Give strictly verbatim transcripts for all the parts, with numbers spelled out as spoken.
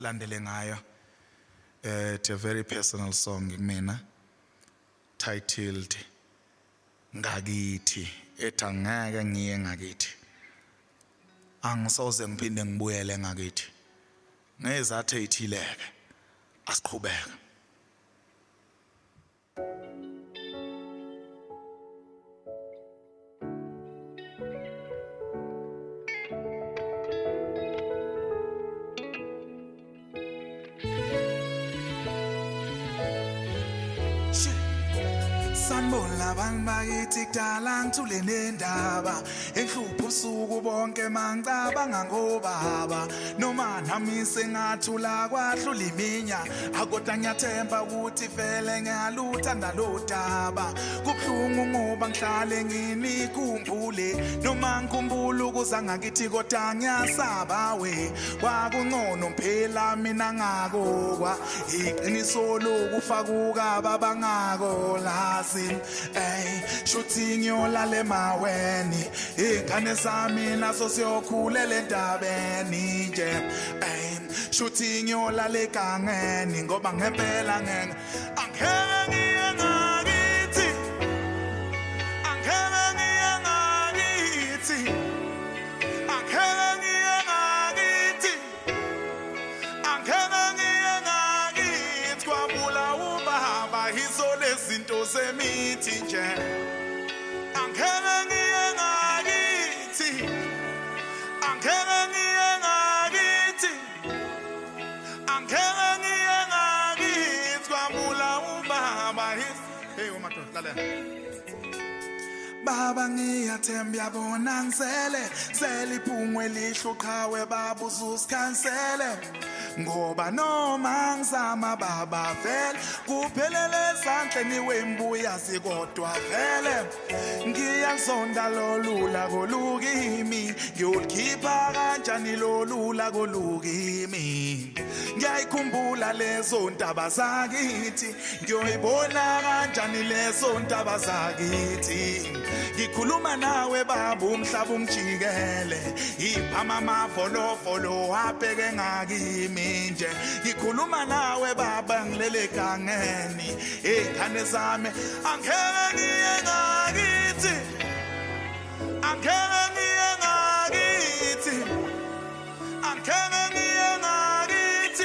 landele ngayo uh, it's a very personal song kumina titled Ngakithi ethi angeke ngiye ngakithi angisoze ngiphinde ngibuyele ngakithi ngezathu ethileke asiqhubeke Sanbola banbakithi kudala ngithule nendaba enhlupho usuku bonke mangicabanga ngobaba noma nami sengathula kwahlula iminya akodwa ngiyathemba ukuthi vele ngiyaluthanda lo daba kubhlungu ngoba ngihlale nginikhumbule noma ngikhumbula ukuza ngakithi kodwa ngiyasaba we kwakungcono phela mina ngakokwa iqiniso lokufakuka babangako lasi Ey, shooting yola le maweni ingane zami naso siyokhulela endabeni nje ey shooting yola le kangeni ngoba ngempela ngeke angeke ngiye ngakithi angeke ngiye ngakithi angeke ngiye ngakithi angeke ngiye ngakithi kwabula ubaba izole zinto semithi nje angeke ngiye ngakithi angeke ngiye ngakithi angeke ngiye ngakithi kwamula ubaba hey umadoda lalela Baba ngiyathemba yabona ngisele seliphungwe lihlo qhawe baba uzusikhansele ngoba noma ngizama baba vele kuphelele esandleni wembuya sikodwa vele ngiyazonda lolula kolukimi ngiyokhipha kanjani lolula kolukimi ngiyayikhumbula lezo ndaba zakithi ngiyoyibona kanjani lezo ndaba zakithi ngikhuluma nawe baba umhlaba ungijikele iphama amavolo volo abheke ngakimi nje ngikhuluma nawe baba ngilele kangeni ekhane zami angeke ngiye ngakithi angeke ngiye ngakithi angeke ngiye ngakithi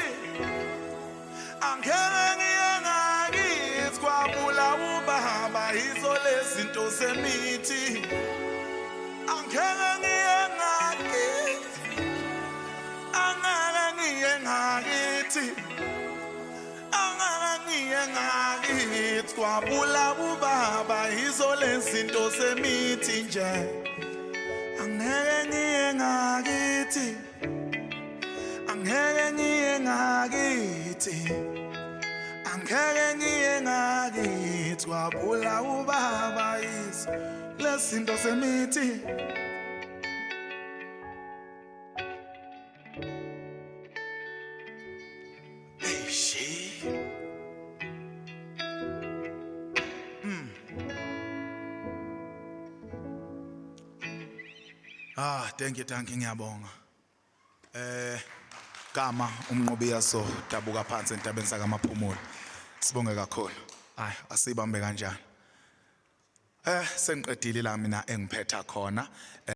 angeke ngiye ngakithi kwabula ubaba izole zinto semithi angeke ngiye ngakithi angeke ngiye ngakithi angeke ngiye ngakithi kwabula ubaba izole zinto semithi nje angeke ngiye ngakithi angeke ngiye ngakithi angeke ngiye ngakithi kwabula ubaba izole zinto semithi Ah, thank you, thank you, ngiyabonga. Eh, kama umnqobi yaso dabuka phansi entabeni sakamaphumulo. Sibonge kakhulu. Hayi, asibambe kanjani. Eh, sengiqedile la mina engiphetha khona.